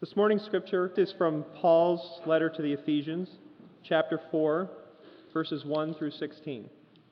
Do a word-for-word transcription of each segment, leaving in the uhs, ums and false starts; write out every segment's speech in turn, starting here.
This morning's scripture is from Paul's letter to the Ephesians, chapter four, verses one through sixteen.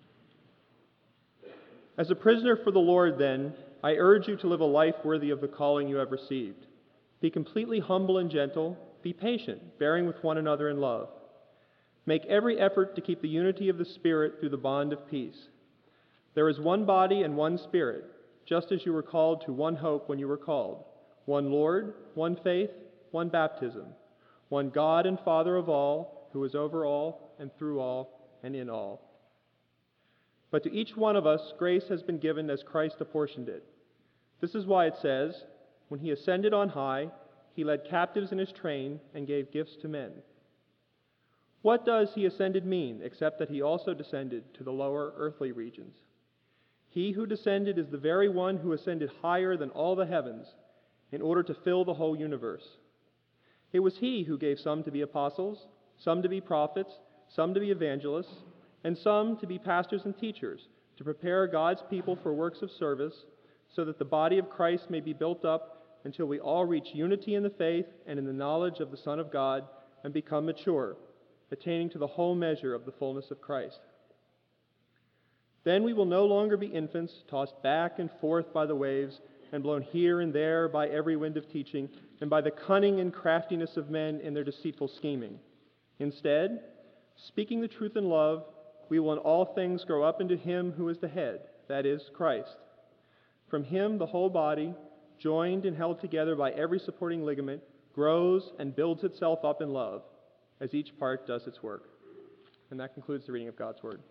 As a prisoner for the Lord, then, I urge you to live a life worthy of the calling you have received. Be completely humble and gentle. Be patient, bearing with one another in love. Make every effort to keep the unity of the Spirit through the bond of peace. There is one body and one Spirit, just as you were called to one hope when you were called. One Lord, one faith, one baptism, one God and Father of all, who is over all and through all and in all. But to each one of us grace has been given as Christ apportioned it. This is why it says, when he ascended on high, he led captives in his train and gave gifts to men. What does he ascended mean, except that he also descended to the lower earthly regions? He who descended is the very one who ascended higher than all the heavens, in order to fill the whole universe. It was he who gave some to be apostles, some to be prophets, some to be evangelists, and some to be pastors and teachers, to prepare God's people for works of service, so that the body of Christ may be built up until we all reach unity in the faith and in the knowledge of the Son of God and become mature, attaining to the whole measure of the fullness of Christ. Then we will no longer be infants, tossed back and forth by the waves, and blown here and there by every wind of teaching, and by the cunning and craftiness of men in their deceitful scheming. Instead, speaking the truth in love, we will in all things grow up into him who is the head, that is, Christ. From him the whole body, joined and held together by every supporting ligament, grows and builds itself up in love, as each part does its work. And that concludes the reading of God's Word.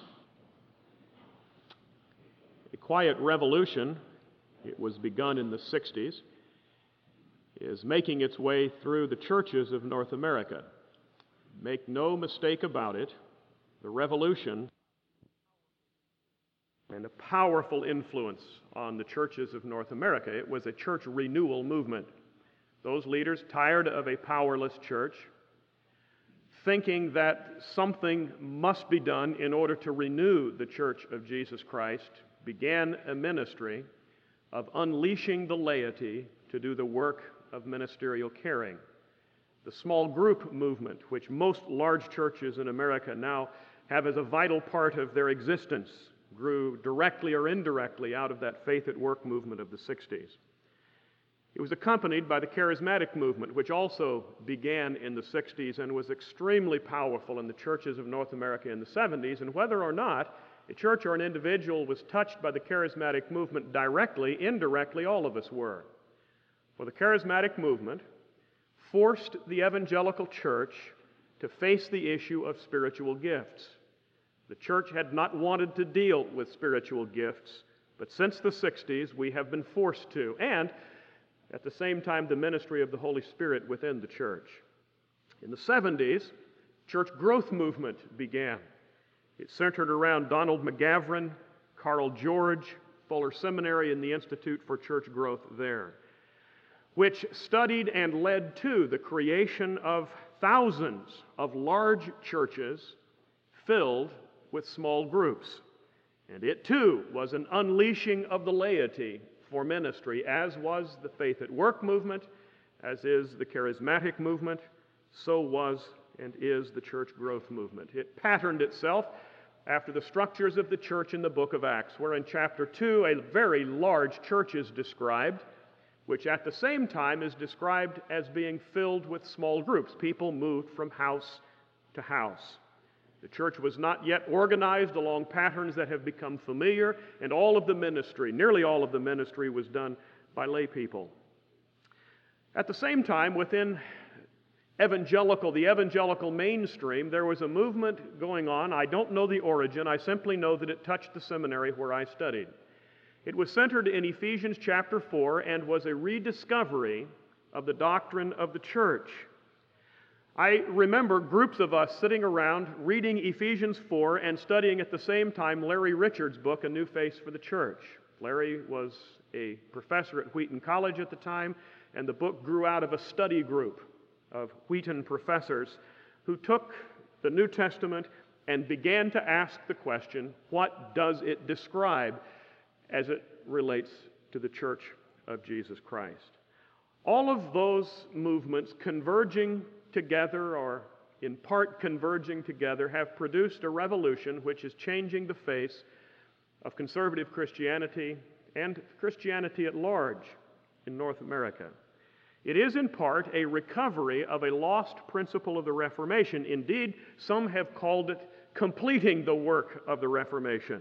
A quiet revolution, it was begun in the sixties, is making its way through the churches of North America. Make no mistake about it, the revolution and a powerful influence on the churches of North America. It was a church renewal movement. Those leaders, tired of a powerless church, thinking that something must be done in order to renew the Church of Jesus Christ, began a ministry of unleashing the laity to do the work of ministerial caring. The small group movement, which most large churches in America now have as a vital part of their existence, grew directly or indirectly out of that faith at work movement of the sixties. It was accompanied by the charismatic movement, which also began in the sixties and was extremely powerful in the churches of North America in the seventies, and whether or not a church or an individual was touched by the charismatic movement directly, indirectly, all of us were. For the charismatic movement forced the evangelical church to face the issue of spiritual gifts. The church had not wanted to deal with spiritual gifts, but since the sixties we have been forced to, and at the same time the ministry of the Holy Spirit within the church. In the seventies, church growth movement began. It centered around Donald McGavran, Carl George, Fuller Seminary, and the Institute for Church Growth there, which studied and led to the creation of thousands of large churches filled with small groups. And it too was an unleashing of the laity for ministry, as was the Faith at Work movement, as is the charismatic movement, so was and is the church growth movement. It patterned itself after the structures of the church in the book of Acts, where in chapter two a very large church is described, which at the same time is described as being filled with small groups. People moved from house to house. The church was not yet organized along patterns that have become familiar, and all of the ministry, nearly all of the ministry, was done by lay people. At the same time, within evangelical, the evangelical mainstream, there was a movement going on. I don't know the origin. I simply know that it touched the seminary where I studied. It was centered in Ephesians chapter four and was a rediscovery of the doctrine of the church. I remember groups of us sitting around reading Ephesians four and studying at the same time Larry Richards' book, A New Face for the Church. Larry was a professor at Wheaton College at the time, and the book grew out of a study group of Wheaton professors who took the New Testament and began to ask the question, what does it describe as it relates to the Church of Jesus Christ? All of those movements converging together, or in part converging together, have produced a revolution which is changing the face of conservative Christianity and Christianity at large in North America. It is in part a recovery of a lost principle of the Reformation. Indeed, some have called it completing the work of the Reformation.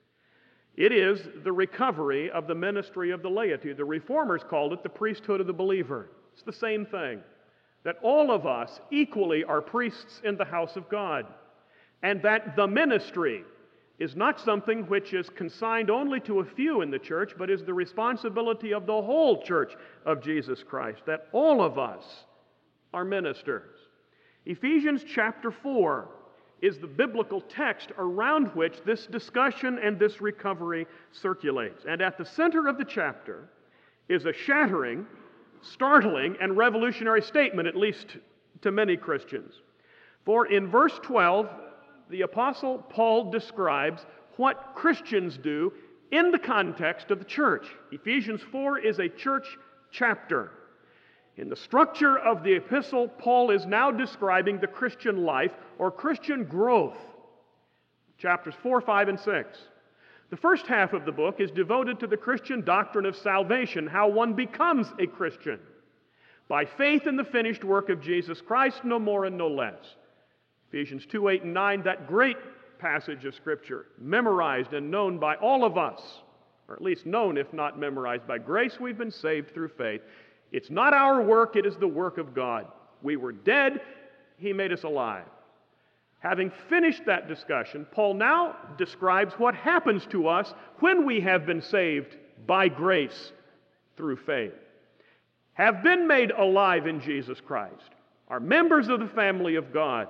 It is the recovery of the ministry of the laity. The Reformers called it the priesthood of the believer. It's the same thing, that all of us equally are priests in the house of God, and that the ministry is not something which is consigned only to a few in the church, but is the responsibility of the whole church of Jesus Christ, that all of us are ministers. Ephesians chapter four is the biblical text around which this discussion and this recovery circulates. And at the center of the chapter is a shattering, startling, and revolutionary statement, at least to many Christians. For in verse twelve, the Apostle Paul describes what Christians do in the context of the church. Ephesians four is a church chapter. In the structure of the epistle, Paul is now describing the Christian life or Christian growth. Chapters four, five, and six. The first half of the book is devoted to the Christian doctrine of salvation, how one becomes a Christian. By faith in the finished work of Jesus Christ, no more and no less. Ephesians two, eight, and nine, that great passage of Scripture, memorized and known by all of us, or at least known if not memorized. By grace we've been saved through faith. It's not our work, it is the work of God. We were dead, He made us alive. Having finished that discussion, Paul now describes what happens to us when we have been saved by grace through faith. Have been made alive in Jesus Christ, are members of the family of God.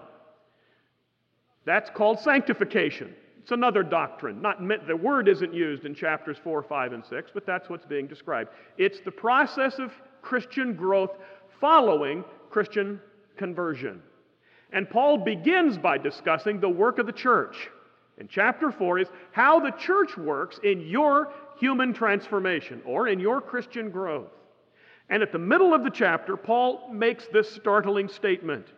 That's called sanctification. It's another doctrine. Not meant, the word isn't used in chapters four, five, and six, but that's what's being described. It's the process of Christian growth following Christian conversion. And Paul begins by discussing the work of the church. And chapter four is how the church works in your human transformation or in your Christian growth. And at the middle of the chapter, Paul makes this startling statement.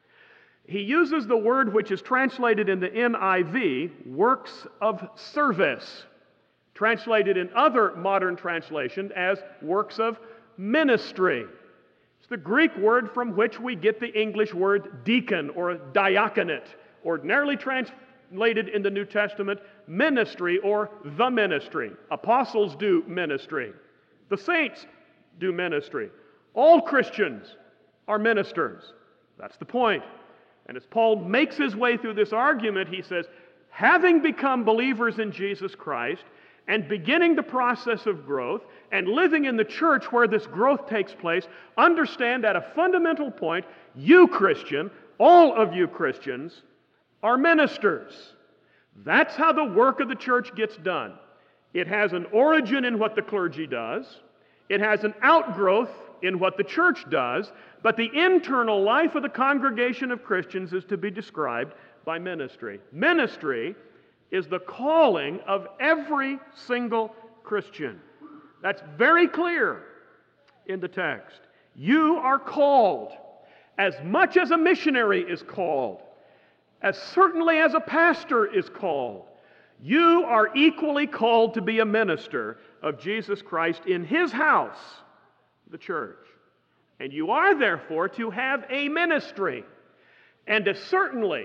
He uses the word which is translated in the N I V, works of service, translated in other modern translations as works of ministry. It's the Greek word from which we get the English word deacon or diaconate, ordinarily translated in the New Testament ministry or the ministry. Apostles do ministry. The saints do ministry. All Christians are ministers. That's the point. And as Paul makes his way through this argument, he says, having become believers in Jesus Christ and beginning the process of growth and living in the church where this growth takes place, understand at a fundamental point, you Christian, all of you Christians, are ministers. That's how the work of the church gets done. It has an origin in what the clergy does. It has an outgrowth in what the church does, but the internal life of the congregation of Christians is to be described by ministry. Ministry is the calling of every single Christian. That's very clear in the text. You are called as much as a missionary is called, as certainly as a pastor is called. You are equally called to be a minister of Jesus Christ in His house, the church. And you are therefore to have a ministry. And as certainly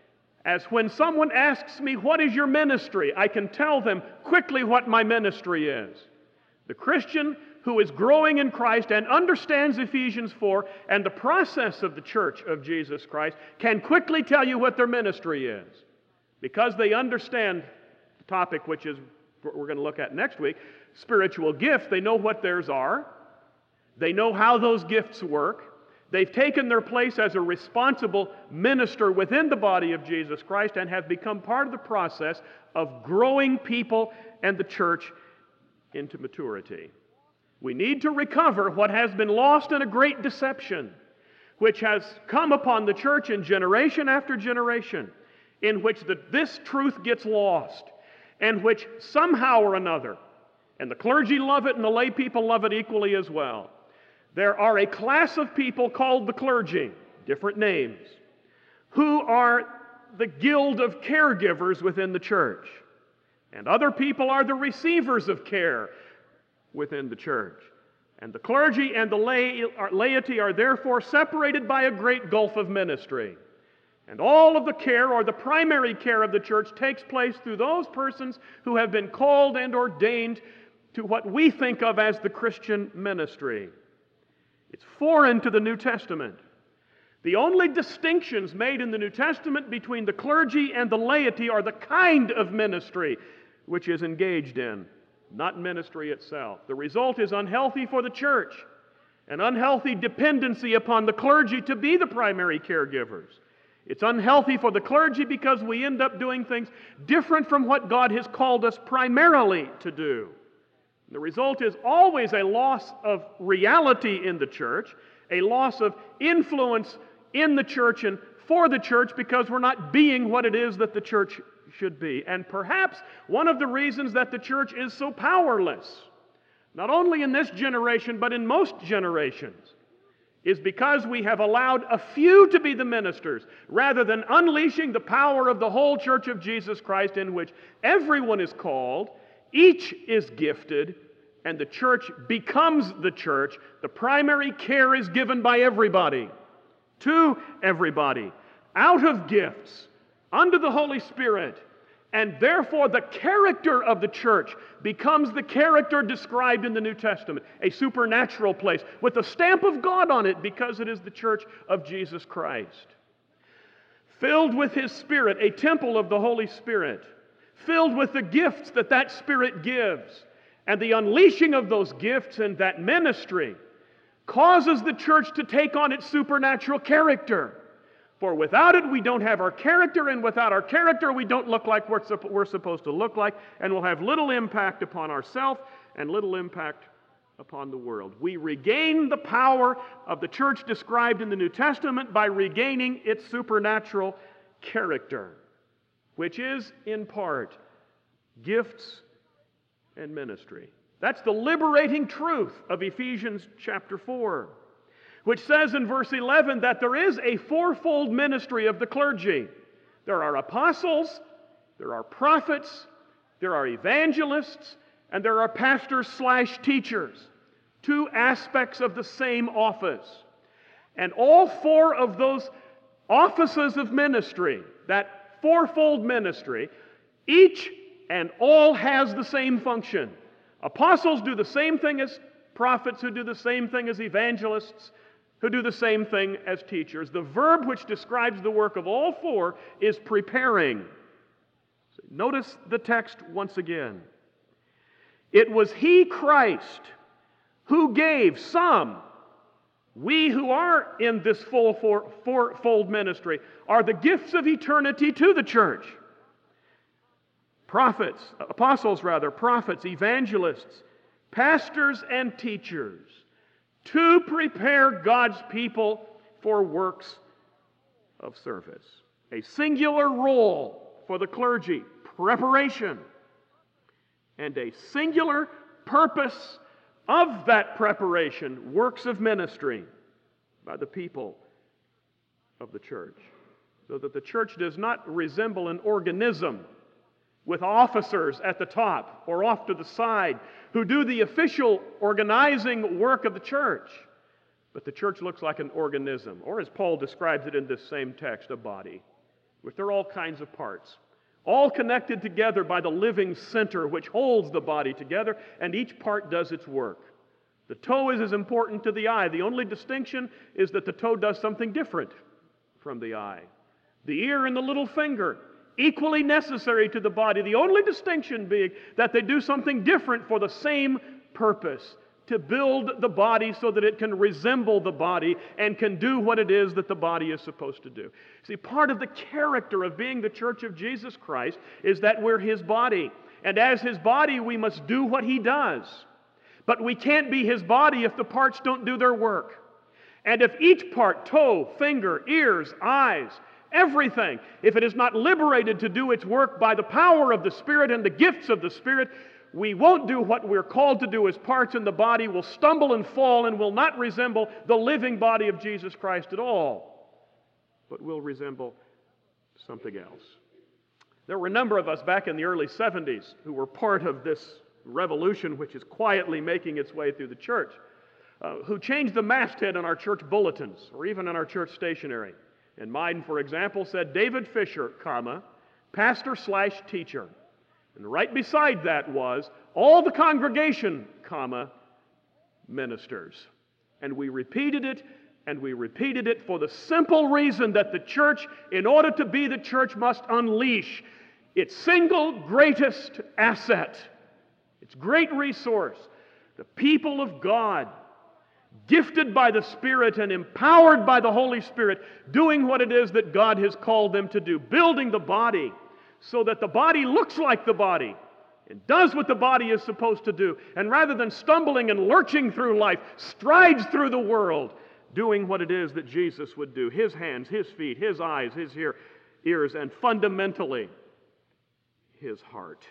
as when someone asks me, what is your ministry? I can tell them quickly what my ministry is. The Christian who is growing in Christ and understands Ephesians four and the process of the church of Jesus Christ can quickly tell you what their ministry is. Because they understand the topic which is what we're going to look at next week, spiritual gifts. They know what theirs are. They know how those gifts work. They've taken their place as a responsible minister within the body of Jesus Christ and have become part of the process of growing people and the church into maturity. We need to recover what has been lost in a great deception, which has come upon the church in generation after generation, in which the, this truth gets lost, and which somehow or another, and the clergy love it and the lay people love it equally as well, there are a class of people called the clergy, different names, who are the guild of caregivers within the church. And other people are the receivers of care within the church. And the clergy and the lay, laity are therefore separated by a great gulf of ministry. And all of the care, or the primary care of the church, takes place through those persons who have been called and ordained to what we think of as the Christian ministry. It's foreign to the New Testament. The only distinctions made in the New Testament between the clergy and the laity are the kind of ministry which is engaged in, not ministry itself. The result is unhealthy for the church, an unhealthy dependency upon the clergy to be the primary caregivers. It's unhealthy for the clergy because we end up doing things different from what God has called us primarily to do. The result is always a loss of reality in the church, a loss of influence in the church and for the church, because we're not being what it is that the church should be. And perhaps one of the reasons that the church is so powerless, not only in this generation but in most generations, is because we have allowed a few to be the ministers rather than unleashing the power of the whole church of Jesus Christ, in which everyone is called, each is gifted, and the church becomes the church. The primary care is given by everybody, to everybody, out of gifts, under the Holy Spirit. And therefore the character of the church becomes the character described in the New Testament, a supernatural place with the stamp of God on it, because it is the church of Jesus Christ. Filled with His Spirit, a temple of the Holy Spirit, filled with the gifts that that Spirit gives, and the unleashing of those gifts and that ministry causes the church to take on its supernatural character. For without it, we don't have our character, and without our character, we don't look like we're, we're supposed to look like, and we'll have little impact upon ourselves and little impact upon the world. We regain the power of the church described in the New Testament by regaining its supernatural character, which is, in part, gifts and ministry. That's the liberating truth of Ephesians chapter four. Which says in verse eleven that there is a fourfold ministry of the clergy. There are apostles, there are prophets, there are evangelists, and there are pastors slash teachers. Two aspects of the same office. And all four of those offices of ministry, that fourfold ministry, each and all has the same function. Apostles do the same thing as prophets, who do the same thing as evangelists, who do the same thing as teachers. The verb which describes the work of all four is preparing. Notice the text once again. It was He, Christ, who gave some. We who are in this full four, fourfold ministry are the gifts of eternity to the church. Prophets, apostles rather, prophets, evangelists, pastors, and teachers, to prepare God's people for works of service. A singular role for the clergy, preparation, and a singular purpose of that preparation, works of ministry by the people of the church. So that the church does not resemble an organism with officers at the top or off to the side who do the official organizing work of the church. But the church looks like an organism, or as Paul describes it in this same text, a body, with there are all kinds of parts, all connected together by the living center which holds the body together, and each part does its work. The toe is as important to the eye. The only distinction is that the toe does something different from the eye. The ear and the little finger, equally necessary to the body. The only distinction being that they do something different for the same purpose, to build the body so that it can resemble the body and can do what it is that the body is supposed to do. See, part of the character of being the church of Jesus Christ is that we're His body. And as His body, we must do what He does. But we can't be His body if the parts don't do their work. And if each part, toe, finger, ears, eyes, everything, if it is not liberated to do its work by the power of the Spirit and the gifts of the Spirit, we won't do what we're called to do as parts in the body, will stumble and fall and will not resemble the living body of Jesus Christ at all, but will resemble something else. There were a number of us back in the early seventies who were part of this revolution which is quietly making its way through the church, uh, who changed the masthead on our church bulletins or even on our church stationery. And mine, for example, said David Fisher, comma, pastor slash teacher. And right beside that was all the congregation, comma, ministers. And we repeated it, and we repeated it for the simple reason that the church, in order to be the church, must unleash its single greatest asset, its great resource, the people of God, gifted by the Spirit and empowered by the Holy Spirit, doing what it is that God has called them to do, building the body so that the body looks like the body and does what the body is supposed to do, and rather than stumbling and lurching through life, strides through the world, doing what it is that Jesus would do, his hands, his feet, his eyes, his ear, ears, and fundamentally, his heart.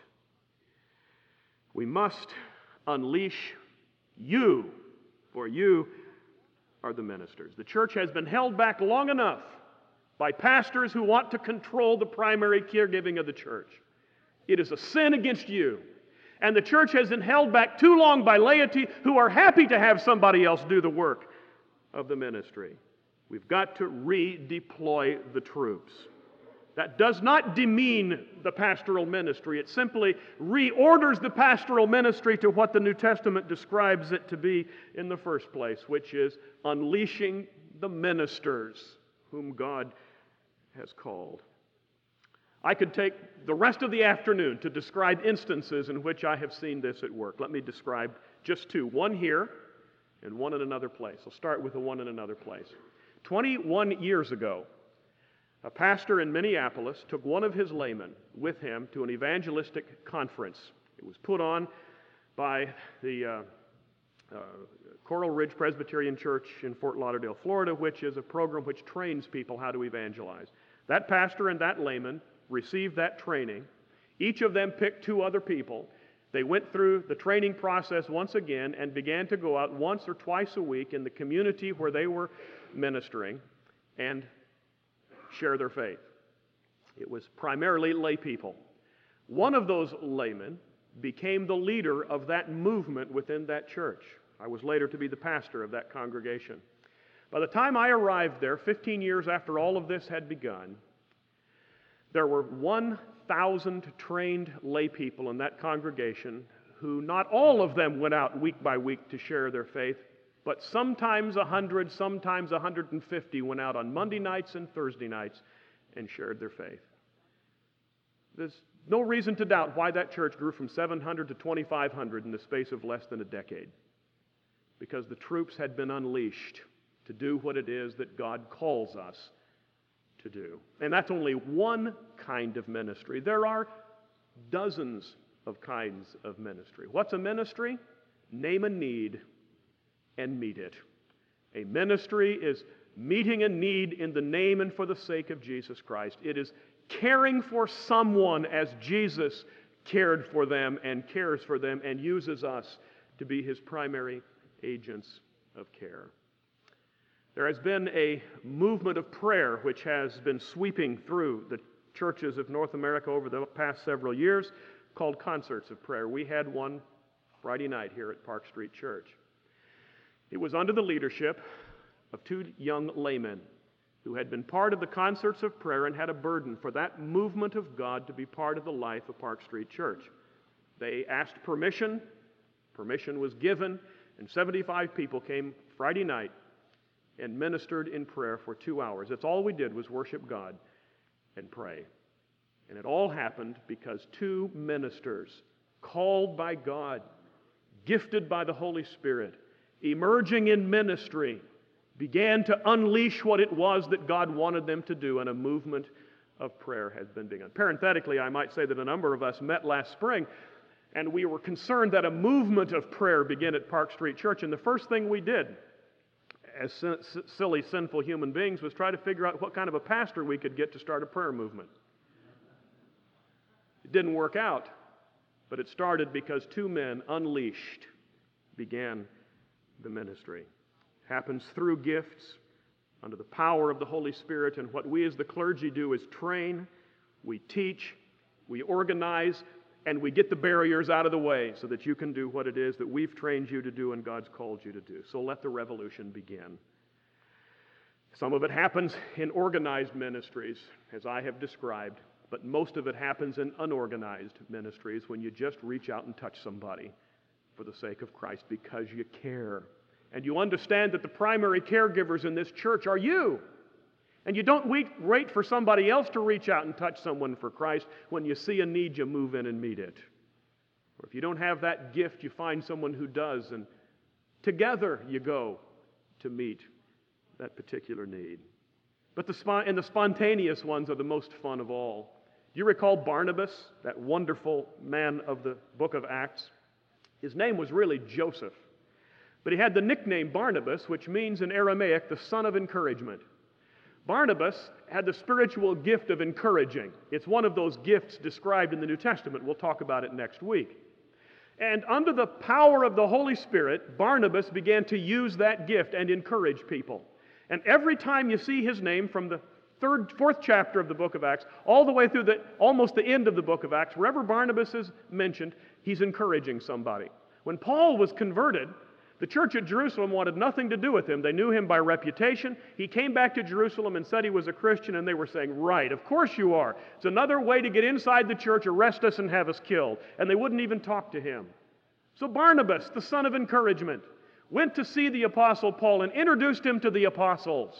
We must unleash you, for you are the ministers. The church has been held back long enough by pastors who want to control the primary caregiving of the church. It is a sin against you. And the church has been held back too long by laity who are happy to have somebody else do the work of the ministry. We've got to redeploy the troops. That does not demean the pastoral ministry. It simply reorders the pastoral ministry to what the New Testament describes it to be in the first place, which is unleashing the ministers whom God has called. I could take the rest of the afternoon to describe instances in which I have seen this at work. Let me describe just two, one here and one in another place. I'll start with the one in another place. twenty-one years ago, a pastor in Minneapolis took one of his laymen with him to an evangelistic conference. It was put on by the uh, uh, Coral Ridge Presbyterian Church in Fort Lauderdale, Florida, which is a program which trains people how to evangelize. That pastor and that layman received that training. Each of them picked two other people. They went through the training process once again and began to go out once or twice a week in the community where they were ministering and share their faith. It was primarily lay people. One of those laymen became the leader of that movement within that church. I was later to be the pastor of that congregation. By the time I arrived there, fifteen years after all of this had begun, there were one thousand trained lay people in that congregation who not all of them went out week by week to share their faith, but sometimes one hundred, sometimes one hundred fifty went out on Monday nights and Thursday nights and shared their faith. There's no reason to doubt why that church grew from seven hundred to twenty-five hundred in the space of less than a decade. Because the troops had been unleashed to do what it is that God calls us to do. And that's only one kind of ministry. There are dozens of kinds of ministry. What's a ministry? Name a need and meet it. A ministry is meeting a need in the name and for the sake of Jesus Christ. It is caring for someone as Jesus cared for them and cares for them and uses us to be his primary agents of care. There has been a movement of prayer which has been sweeping through the churches of North America over the past several years called Concerts of Prayer. We had one Friday night here at Park Street Church. It was under the leadership of two young laymen who had been part of the Concerts of Prayer and had a burden for that movement of God to be part of the life of Park Street Church. They asked permission, permission was given, and seventy-five people came Friday night and ministered in prayer for two hours. That's all we did was worship God and pray. And it all happened because two ministers, called by God, gifted by the Holy Spirit, emerging in ministry, began to unleash what it was that God wanted them to do, and a movement of prayer has been begun. Parenthetically, I might say that a number of us met last spring, and we were concerned that a movement of prayer began at Park Street Church, and the first thing we did as sin- silly, sinful human beings was try to figure out what kind of a pastor we could get to start a prayer movement. It didn't work out, But it started because two men, unleashed, began the ministry. Happens through gifts, under the power of the Holy Spirit, and what we as the clergy do is train, we teach, we organize, and we get the barriers out of the way so that you can do what it is that we've trained you to do and God's called you to do. So let the revolution begin. Some of it happens in organized ministries, as I have described, but most of it happens in unorganized ministries when you just reach out and touch somebody for the sake of Christ because you care. And you understand that the primary caregivers in this church are you. And you don't wait, wait for somebody else to reach out and touch someone for Christ. When you see a need, you move in and meet it. Or if you don't have that gift, you find someone who does, and together you go to meet that particular need. But the spon- and the spontaneous ones are the most fun of all. Do you recall Barnabas, that wonderful man of the book of Acts? His name was really Joseph. But he had the nickname Barnabas, which means in Aramaic, the son of encouragement. Barnabas had the spiritual gift of encouraging. It's one of those gifts described in the New Testament. We'll talk about it next week. And under the power of the Holy Spirit, Barnabas began to use that gift and encourage people. And every time you see his name from the third, fourth chapter of the book of Acts, all the way through the almost the end of the book of Acts, wherever Barnabas is mentioned, he's encouraging somebody. When Paul was converted, the church at Jerusalem wanted nothing to do with him. They knew him by reputation. He came back to Jerusalem and said he was a Christian, and they were saying, right, of course you are. It's another way to get inside the church, arrest us, and have us killed. And they wouldn't even talk to him. So Barnabas, the son of encouragement, went to see the Apostle Paul and introduced him to the apostles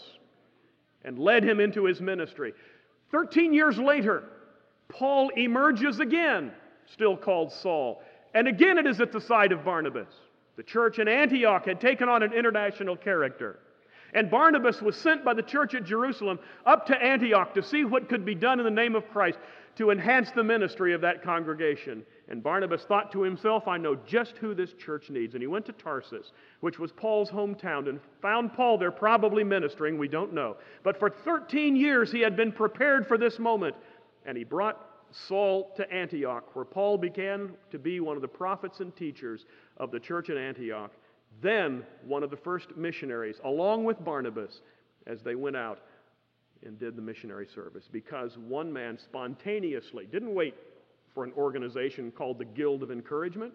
and led him into his ministry. Thirteen years later, Paul emerges again, still called Saul. And again it is at the side of Barnabas. The church in Antioch had taken on an international character. And Barnabas was sent by the church at Jerusalem up to Antioch to see what could be done in the name of Christ to enhance the ministry of that congregation. And Barnabas thought to himself, I know just who this church needs. And he went to Tarsus, which was Paul's hometown, and found Paul there probably ministering, we don't know. But for thirteen years he had been prepared for this moment. And he brought Saul to Antioch, where Paul began to be one of the prophets and teachers of the church in Antioch, then one of the first missionaries, along with Barnabas, as they went out and did the missionary service, because one man spontaneously didn't wait for an organization called the Guild of Encouragement.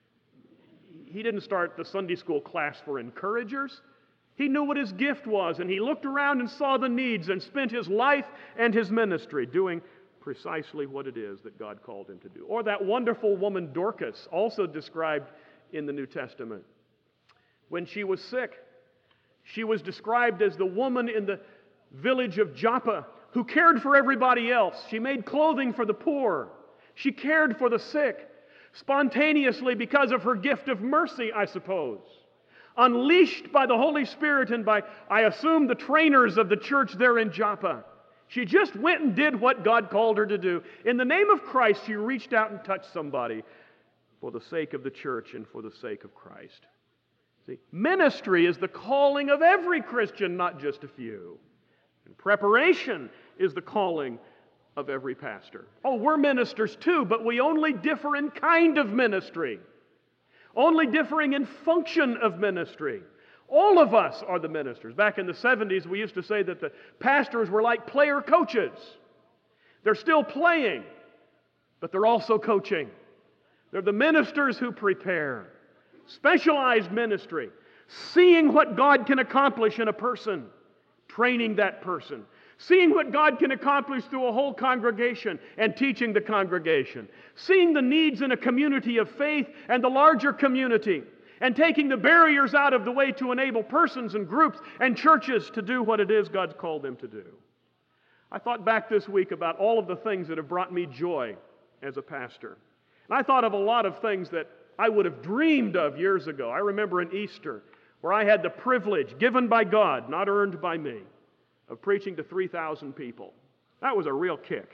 He didn't start the Sunday school class for encouragers. He knew what his gift was, and he looked around and saw the needs and spent his life and his ministry doing precisely what it is that God called him to do. Or that wonderful woman Dorcas, also described in the New Testament. When she was sick, she was described as the woman in the village of Joppa who cared for everybody else. She made clothing for the poor. She cared for the sick, spontaneously because of her gift of mercy, I suppose. Unleashed by the Holy Spirit and by, I assume, the trainers of the church there in Joppa. She just went and did what God called her to do. In the name of Christ, she reached out and touched somebody for the sake of the church and for the sake of Christ. See, ministry is the calling of every Christian, not just a few. And preparation is the calling of every pastor. Oh, we're ministers too, but we only differ in kind of ministry. Only differing in function of ministry. All of us are the ministers. Back in the seventies, we used to say that the pastors were like player coaches. They're still playing, but they're also coaching. They're the ministers who prepare. Specialized ministry. Seeing what God can accomplish in a person. Training that person. Seeing what God can accomplish through a whole congregation and teaching the congregation. Seeing the needs in a community of faith and the larger community. And taking the barriers out of the way to enable persons and groups and churches to do what it is God's called them to do. I thought back this week about all of the things that have brought me joy as a pastor. And I thought of a lot of things that I would have dreamed of years ago. I remember an Easter where I had the privilege, given by God, not earned by me, of preaching to three thousand people. That was a real kick.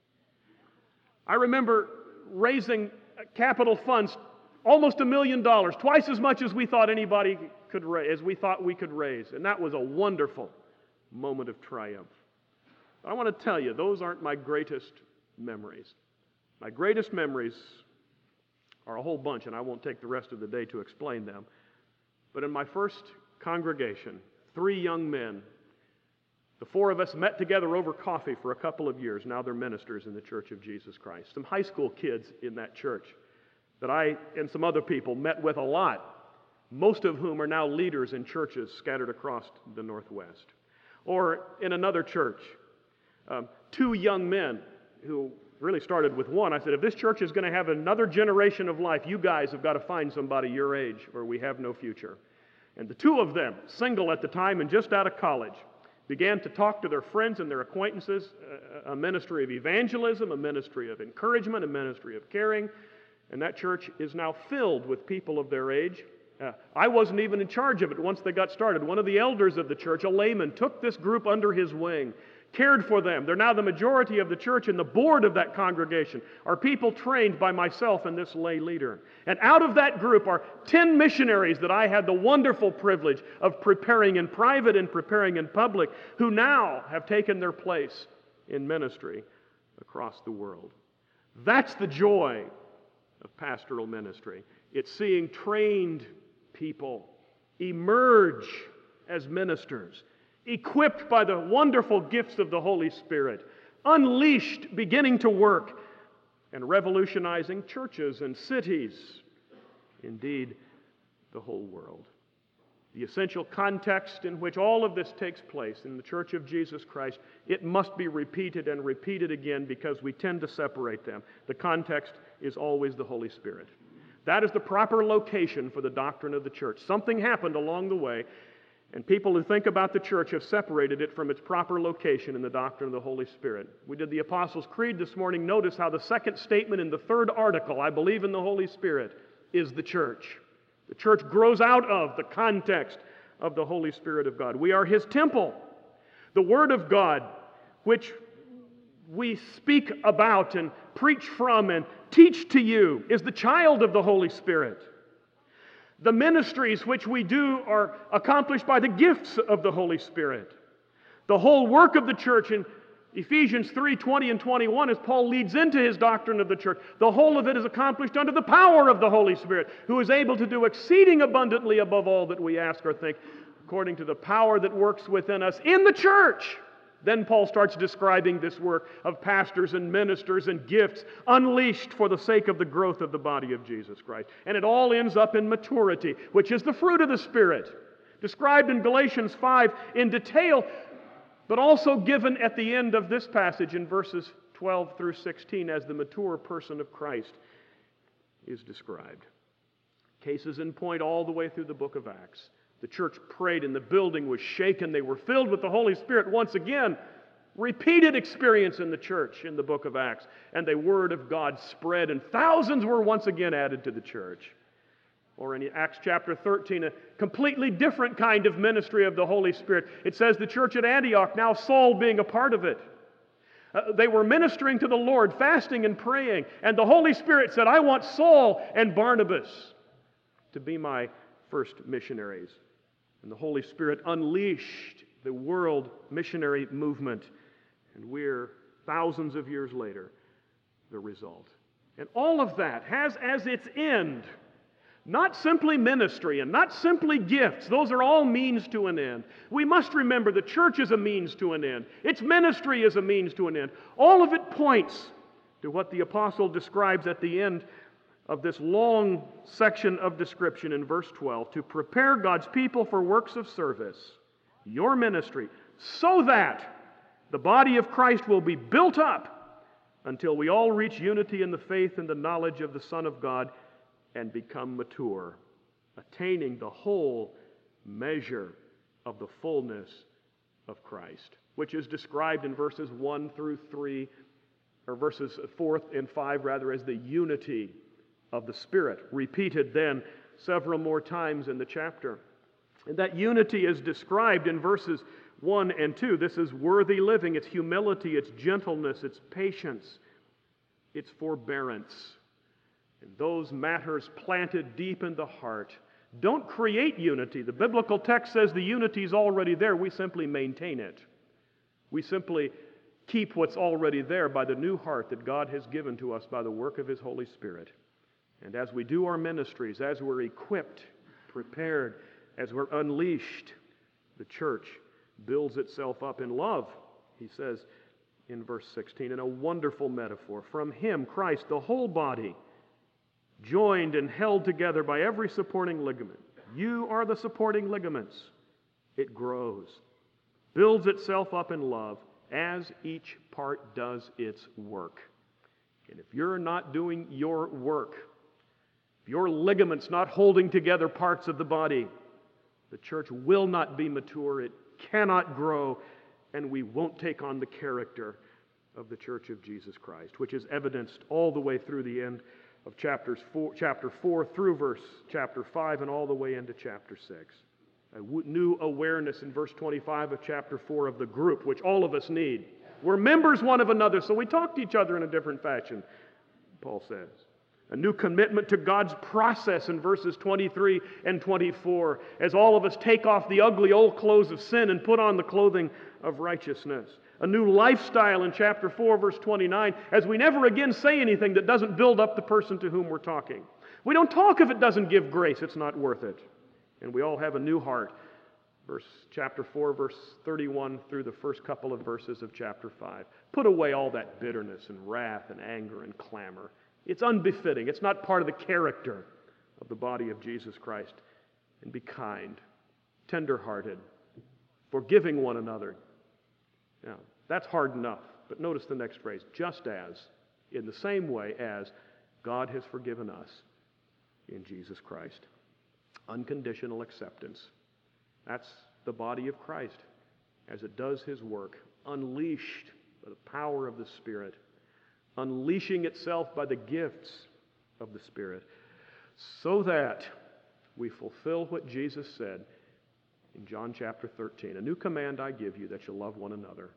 I remember raising capital funds, almost a million dollars, twice as much as we thought anybody could raise, as we thought we could raise. And that was a wonderful moment of triumph. I want to tell you, those aren't my greatest memories. My greatest memories are a whole bunch, and I won't take the rest of the day to explain them. But in my first congregation, three young men, the four of us met together over coffee for a couple of years. Now they're ministers in the Church of Jesus Christ. Some high school kids in that church that I and some other people met with a lot, most of whom are now leaders in churches scattered across the Northwest. Or in another church, um, two young men who really started with one. I said, if this church is going to have another generation of life, you guys have got to find somebody your age or we have no future. And the two of them, single at the time and just out of college, began to talk to their friends and their acquaintances, a ministry of evangelism, a ministry of encouragement, a ministry of caring, and that church is now filled with people of their age. Uh, I wasn't even in charge of it once they got started. One of the elders of the church, a layman, took this group under his wing, cared for them. They're now the majority of the church, and the board of that congregation are people trained by myself and this lay leader. And out of that group are ten missionaries that I had the wonderful privilege of preparing in private and preparing in public, who now have taken their place in ministry across the world. That's the joy of pastoral ministry. It's seeing trained people emerge as ministers, equipped by the wonderful gifts of the Holy Spirit, unleashed, beginning to work, and revolutionizing churches and cities, indeed, the whole world. The essential context in which all of this takes place in the Church of Jesus Christ, it must be repeated and repeated again because we tend to separate them. The context is always the Holy Spirit. That is the proper location for the doctrine of the church. Something happened along the way, and people who think about the church have separated it from its proper location in the doctrine of the Holy Spirit. We did the Apostles' Creed this morning. Notice how the second statement in the third article, I believe in the Holy Spirit, is the church. The church grows out of the context of the Holy Spirit of God. We are His temple. The Word of God, which we speak about and preach from and teach to you, is the child of the Holy Spirit. The ministries which we do are accomplished by the gifts of the Holy Spirit. The whole work of the church in Ephesians three, twenty and twenty-one, as Paul leads into his doctrine of the church, the whole of it is accomplished under the power of the Holy Spirit, who is able to do exceeding abundantly above all that we ask or think, according to the power that works within us in the church. Then Paul starts describing this work of pastors and ministers and gifts unleashed for the sake of the growth of the body of Jesus Christ. And it all ends up in maturity, which is the fruit of the Spirit, described in Galatians five in detail, but also given at the end of this passage in verses twelve through sixteen as the mature person of Christ is described. Cases in point all the way through the book of Acts. The church prayed and the building was shaken. They were filled with the Holy Spirit once again. Repeated experience in the church in the book of Acts. And the Word of God spread and thousands were once again added to the church. Or in Acts chapter thirteen, a completely different kind of ministry of the Holy Spirit. It says the church at Antioch, now Saul being a part of it. Uh, they were ministering to the Lord, fasting and praying. And the Holy Spirit said, I want Saul and Barnabas to be my first missionaries. And the Holy Spirit unleashed the world missionary movement. And we're thousands of years later, the result. And all of that has as its end not simply ministry and not simply gifts. Those are all means to an end. We must remember the church is a means to an end. Its ministry is a means to an end. All of it points to what the apostle describes at the end of this long section of description in verse twelve, to prepare God's people for works of service, your ministry, so that the body of Christ will be built up until we all reach unity in the faith and the knowledge of the Son of God and become mature, attaining the whole measure of the fullness of Christ, which is described in verses one through three, or verses four and five rather, as the unity of the Spirit, repeated then several more times in the chapter. And that unity is described in verses one and two. This is worthy living, it's humility, it's gentleness, it's patience, it's forbearance. And those matters planted deep in the heart don't create unity. The biblical text says the unity is already there. We simply maintain it. We simply keep what's already there by the new heart that God has given to us by the work of His Holy Spirit. And as we do our ministries, as we're equipped, prepared, as we're unleashed, the church builds itself up in love, he says in verse sixteen, in a wonderful metaphor. From him, Christ, the whole body, joined and held together by every supporting ligament. You are the supporting ligaments. It grows, builds itself up in love as each part does its work. And if you're not doing your work, if your ligaments not holding together parts of the body, the church will not be mature, it cannot grow, and we won't take on the character of the Church of Jesus Christ, which is evidenced all the way through the end of chapters four, chapter four through verse chapter five and all the way into chapter six. A new awareness in verse twenty-five of chapter four of the group, which all of us need. We're members one of another, so we talk to each other in a different fashion, Paul says. A new commitment to God's process in verses twenty-three and twenty-four, as all of us take off the ugly old clothes of sin and put on the clothing of righteousness. A new lifestyle in chapter four, verse twenty-nine, as we never again say anything that doesn't build up the person to whom we're talking. We don't talk if it doesn't give grace. It's not worth it. And we all have a new heart. Verse chapter four, verse thirty-one through the first couple of verses of chapter five. Put away all that bitterness and wrath and anger and clamor. It's unbefitting. It's not part of the character of the body of Jesus Christ. And be kind, tender-hearted, forgiving one another. Now, that's hard enough. But notice the next phrase. Just as, in the same way as God has forgiven us in Jesus Christ. Unconditional acceptance. That's the body of Christ as it does his work, unleashed by the power of the Spirit, unleashing itself by the gifts of the Spirit, so that we fulfill what Jesus said in John chapter thirteen. A new command I give you, that you love one another.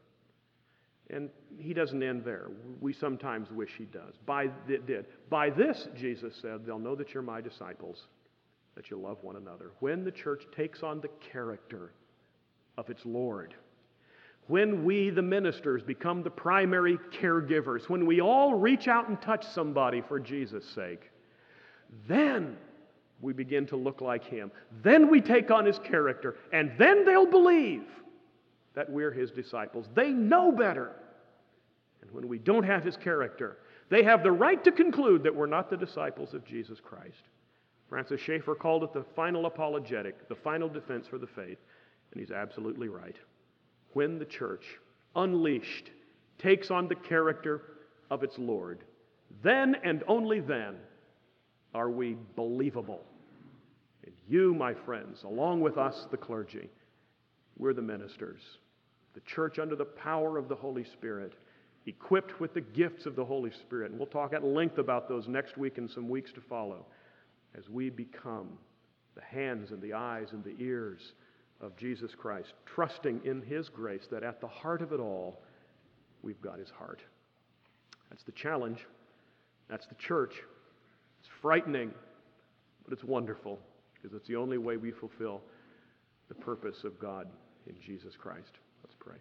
And he doesn't end there. We sometimes wish he does. By it did. By this, Jesus said, they'll know that you're my disciples, that you love one another. When the church takes on the character of its Lord, when we, the ministers, become the primary caregivers, when we all reach out and touch somebody for Jesus' sake, then we begin to look like him. Then we take on his character, and then they'll believe that we're his disciples. They know better. And when we don't have his character, they have the right to conclude that we're not the disciples of Jesus Christ. Francis Schaeffer called it the final apologetic, the final defense for the faith, and he's absolutely right. When the church, unleashed, takes on the character of its Lord, then and only then are we believable. And you, my friends, along with us, the clergy, we're the ministers. The church under the power of the Holy Spirit, equipped with the gifts of the Holy Spirit. And we'll talk at length about those next week and some weeks to follow, as we become the hands and the eyes and the ears of Jesus Christ, trusting in his grace that at the heart of it all, we've got his heart. That's the challenge. That's the church. It's frightening, but it's wonderful, because it's the only way we fulfill the purpose of God in Jesus Christ. Let's pray.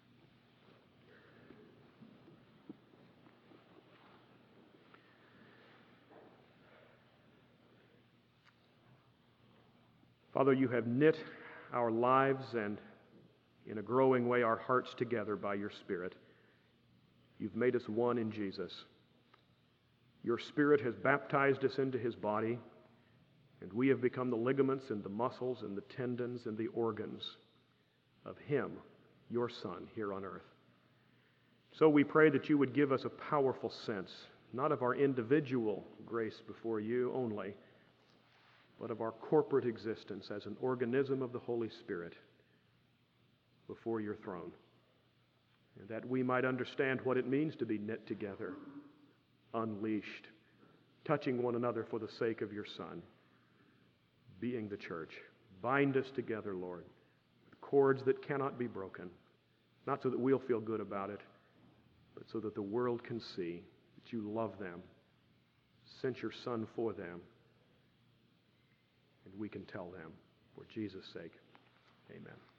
Father, you have knit our lives and, in a growing way, our hearts together by your Spirit. You've made us one in Jesus. Your Spirit has baptized us into his body, and we have become the ligaments and the muscles and the tendons and the organs of him, your Son, here on earth. So we pray that you would give us a powerful sense, not of our individual grace before you only, but of our corporate existence as an organism of the Holy Spirit before your throne, and that we might understand what it means to be knit together, unleashed, touching one another for the sake of your Son, being the church. Bind us together, Lord, with cords that cannot be broken, not so that we'll feel good about it, but so that the world can see that you love them, sent your Son for them, and we can tell them, for Jesus' sake. Amen.